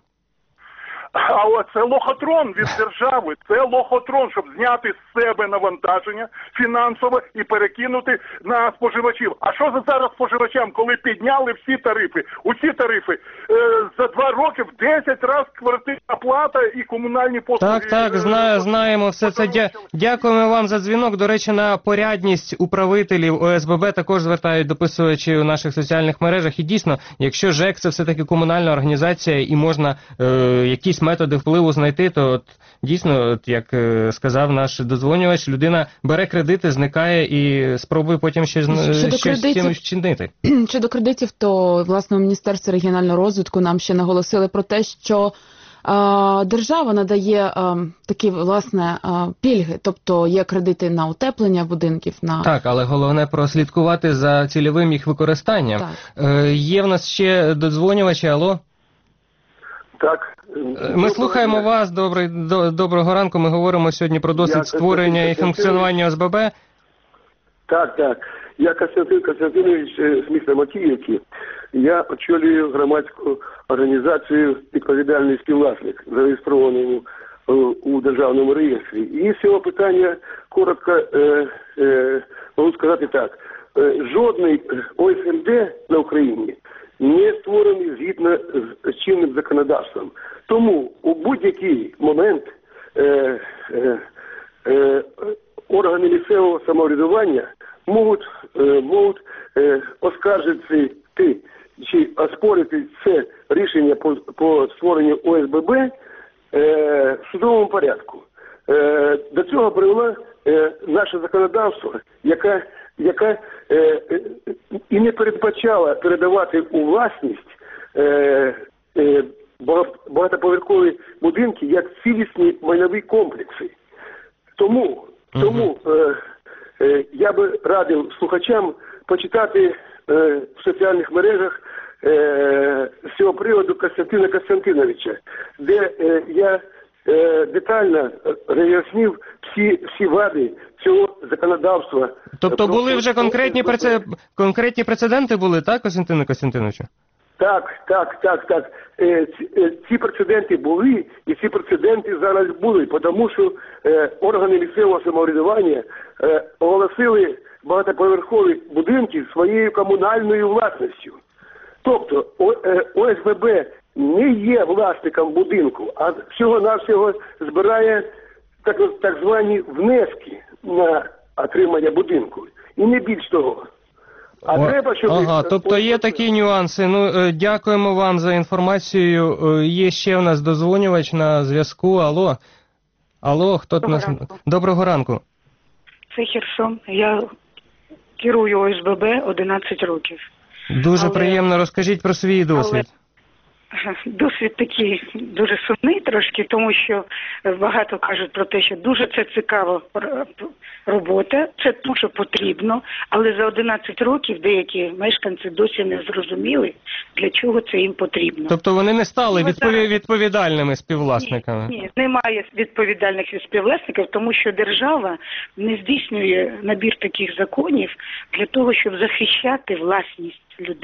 А це лохотрон від держави, це лохотрон, щоб зняти з себе навантаження фінансове і перекинути на споживачів. А що за зараз споживачам, коли підняли всі тарифи? Усі тарифи за 2 роки в 10 разів квартирна плата і комунальні послуги. Так, знаємо все це. Дякуємо вам за дзвінок. До речі, на порядність управителів ОСББ також звертають дописувачі у наших соціальних мережах. І дійсно, якщо ЖЕК це все-таки комунальна організація і можна якісь методи впливу знайти, то дійсно, як сказав наш додзвонювач, людина бере кредити, зникає і спробує потім щось з цим вчинити. Щодо кредитів, то власне у Міністерстві регіонального розвитку нам ще наголосили про те, що держава надає такі, власне, пільги, тобто є кредити на утеплення будинків. Так, але головне прослідкувати за цільовим їх використанням. Є в нас ще додзвонювачі, алло? Так. Ми слухаємо вас. Доброго ранку. Ми говоримо сьогодні про досвід створення і функціонування ОСББ. Так. Я Костянтин Костянтинович з міста Макіївки. Я очолюю громадську організацію «Відповідальний співвласник», зареєстровану у державному реєстрі. І з цього питання коротко можу сказати так. Жодний ОСМД на Україні не створений згідно з чинним законодавством. Тому у будь-який момент органи місцевого самоврядування можуть оскаржити чи оспорити це рішення по створенню ОСББ в судовому порядку. До цього привело наше законодавство, яка і не передбачала передавати у власність багатоповерхові будинки як цілісні майнові комплекси. Тому я би радив слухачам почитати в соціальних мережах з цього приводу Костянтина Костянтиновича, де я детально роз'яснив всі вади цього законодавства. Тобто були вже конкретні прецеденти були, так, Костянтину Костянтиновичу? Так. Ці прецеденти були, і ці прецеденти зараз будуть, тому що органи місцевого самоврядування оголосили багатоповерхові будинки своєю комунальною власністю. Тобто ОСББ не є власником будинку, а всього-навсього збирає так звані внески на отримання будинку. І не більш того. Тобто є такі нюанси. Дякуємо вам за інформацію. Є ще в нас дозвонювач на зв'язку. Алло, хто до нас? Доброго ранку. Це Херсон. Я керую ОСББ 11 років. Дуже приємно. Розкажіть про свій досвід. Досвід такий дуже сумний трошки, тому що багато кажуть про те, що дуже це цікава робота, це дуже потрібно, але за 11 років деякі мешканці досі не зрозуміли, для чого це їм потрібно. Тобто вони не стали відповідальними співвласниками? Ні, немає відповідальних співвласників, тому що держава не здійснює набір таких законів для того, щоб захищати власність людей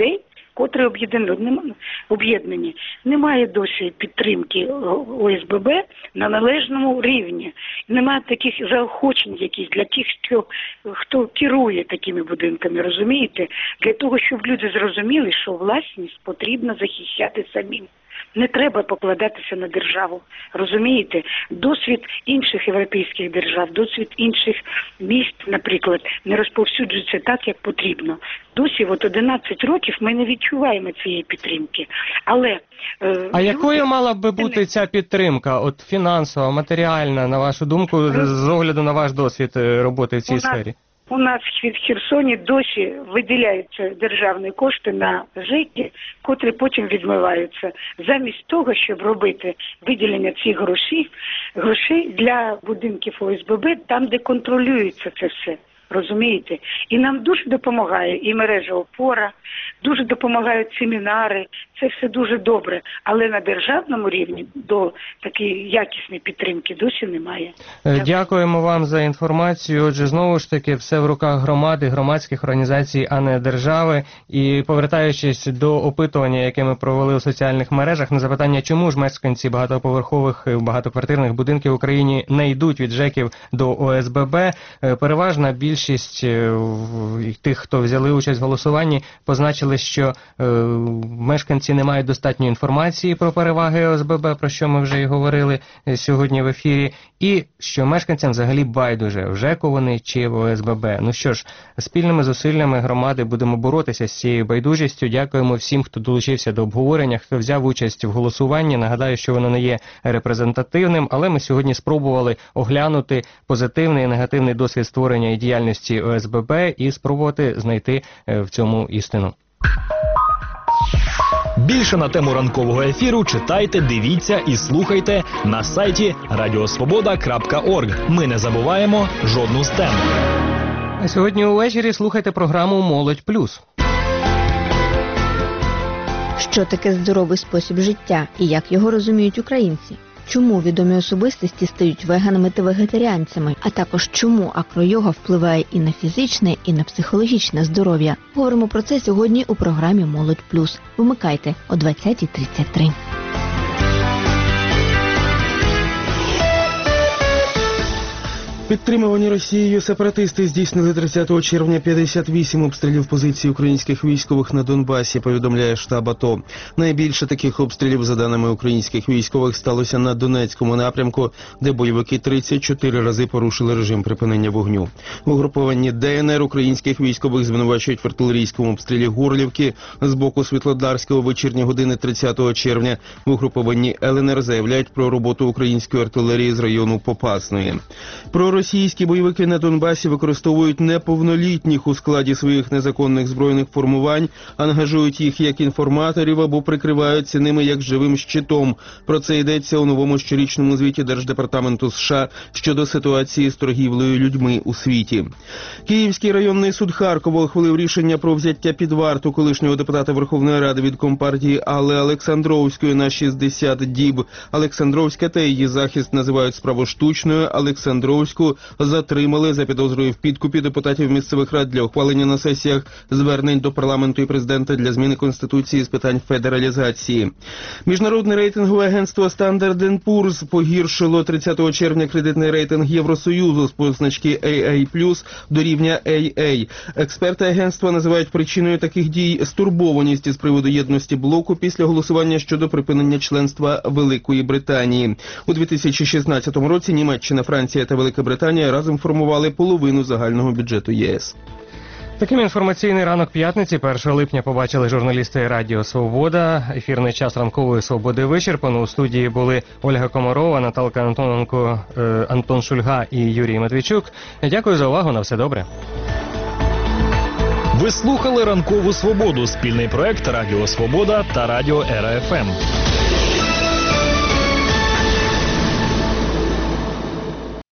котрі об'єднані. Немає досі підтримки ОСББ на належному рівні. Немає таких заохочень якісь для тих, хто керує такими будинками, розумієте? Для того, щоб люди зрозуміли, що власність потрібно захищати самим. Не треба покладатися на державу, розумієте? Досвід інших європейських держав, досвід інших міст, наприклад, не розповсюджується так, як потрібно. Досі 11 років ми не відчуваємо цієї підтримки. Але а якою мала би бути ця підтримка, от фінансова, матеріальна, на вашу думку, з огляду на ваш досвід роботи в цій сфері? У нас в Херсоні досі виділяються державні кошти на ЖЕКи, котрі потім відмиваються. Замість того, щоб робити виділення цих грошей для будинків ОСББ, там, де контролюється це все. Розумієте? І нам дуже допомагає і мережа «Опора», дуже допомагають семінари, це все дуже добре. Але на державному рівні до такої якісної підтримки досі немає. Дякуємо вам за інформацію. Отже, знову ж таки, все в руках громади, громадських організацій, а не держави. І повертаючись до опитування, яке ми провели у соціальних мережах, на запитання, чому ж мешканці багатоповерхових, багатоквартирних будинків в Україні не йдуть від ЖЕКів до ОСББ, переважна більшість тих, хто взяли участь в голосуванні, позначили, що мешканці не мають достатньої інформації про переваги ОСББ, про що ми вже і говорили сьогодні в ефірі, і що мешканцям взагалі байдуже, в ЖЕКу вони чи в ОСББ. Ну що ж, спільними зусиллями громади будемо боротися з цією байдужістю. Дякуємо всім, хто долучився до обговорення, хто взяв участь в голосуванні. Нагадаю, що воно не є репрезентативним, але ми сьогодні спробували оглянути позитивний і негативний досвід створення і діяльності ОСББ і спробувати знайти в цьому істину. Більше на тему ранкового ефіру читайте, дивіться і слухайте на сайті radiosvoboda.org. Ми не забуваємо жодну з тем. А сьогодні увечері слухайте програму «Молодь плюс». Що таке здоровий спосіб життя і як його розуміють українці? Чому відомі особистості стають веганами та вегетаріанцями, а також чому акро-йога впливає і на фізичне, і на психологічне здоров'я? Говоримо про це сьогодні у програмі «Молодь плюс». Вмикайте о 20:33. Підтримувані Росією сепаратисти здійснили 30 червня 58 обстрілів позицій українських військових на Донбасі, повідомляє штаб АТО. Найбільше таких обстрілів, за даними українських військових, сталося на Донецькому напрямку, де бойовики 34 рази порушили режим припинення вогню. В угрупованні ДНР українських військових звинувачують в артилерійському обстрілі Горлівки з боку Світлодарська у вечірні години 30 червня. В угрупованні ЛНР заявляють про роботу української артилерії з району Попасної. Російські бойовики на Донбасі використовують неповнолітніх у складі своїх незаконних збройних формувань, ангажують їх як інформаторів або прикриваються ними як живим щитом. Про це йдеться у новому щорічному звіті Держдепартаменту США щодо ситуації з торгівлею людьми у світі. Київський районний суд Харкова ухвалив рішення про взяття під варту колишнього депутата Верховної Ради від Компартії Алли Олександровської на 60 діб. Олександровська та її захист називають справу штучною. Олександровську затримали за підозрою в підкупі депутатів місцевих рад для ухвалення на сесіях звернень до парламенту і президента для зміни Конституції з питань федералізації. Міжнародне рейтингове агентство Standard & Poor's погіршило 30 червня кредитний рейтинг Євросоюзу з позначки AA+ до рівня AA. Експерти агентства називають причиною таких дій стурбованість із приводу єдності блоку після голосування щодо припинення членства Великої Британії. У 2016 році Німеччина, Франція та Велика Британія разом формували половину загального бюджету ЄС. Таким інформаційний ранок п'ятниці 1 липня побачили журналісти Радіо Свобода. Ефірний час ранкової свободи вичерпано. У студії були Ольга Комарова, Наталка Антоненко, Антон Шульга і Юрій Матвійчук. Дякую за увагу. На все добре. Ви слухали «Ранкову свободу» – спільний проект Радіо Свобода та Радіо РФМ.